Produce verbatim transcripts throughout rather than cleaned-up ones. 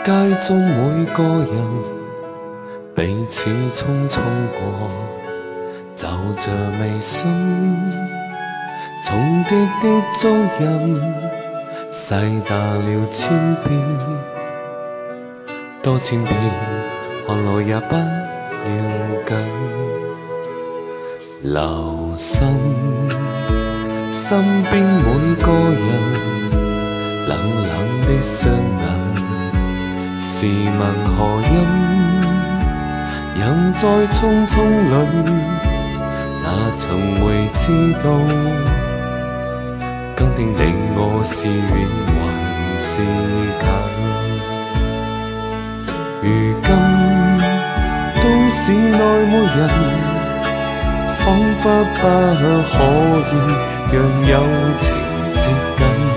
街中每個人彼此匆匆過，就像微信重疊的足印，細打了千遍，多千遍看來也不要緊。留心身邊每個人冷冷的雙眼，試問何因人在匆匆裏，哪曾會知道今天令我是遠還是近。如今都市內沒人，彷彿不可以讓友情接近。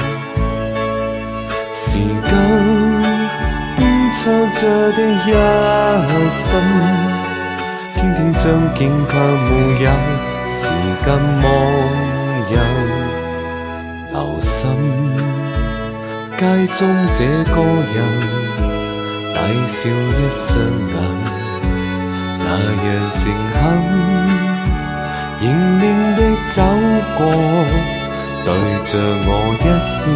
時間鞭策着的一生，天天相見卻沒有時間望人。留心街中這個人，大笑一雙眼，那樣誠懇迎面的走過，對着我一笑，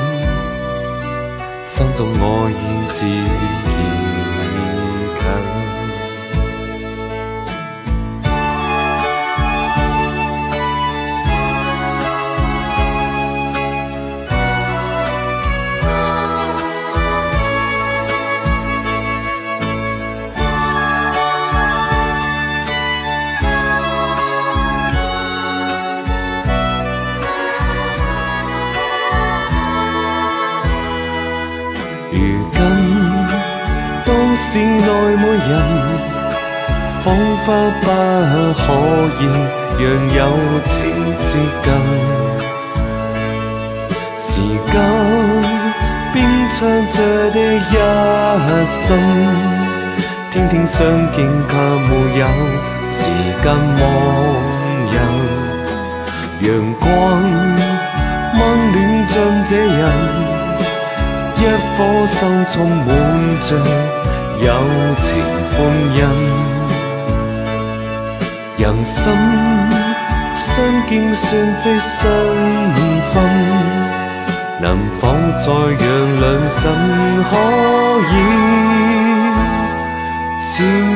心中我已自愈近。如今都市內沒人，彷彿不可以讓友情接近。時間鞭策着的一生，天天相見卻沒有時間望人。陽光溫暖像這人，一顆心充滿着友情歡欣。人生相見算即相分，能否再讓兩心可以纏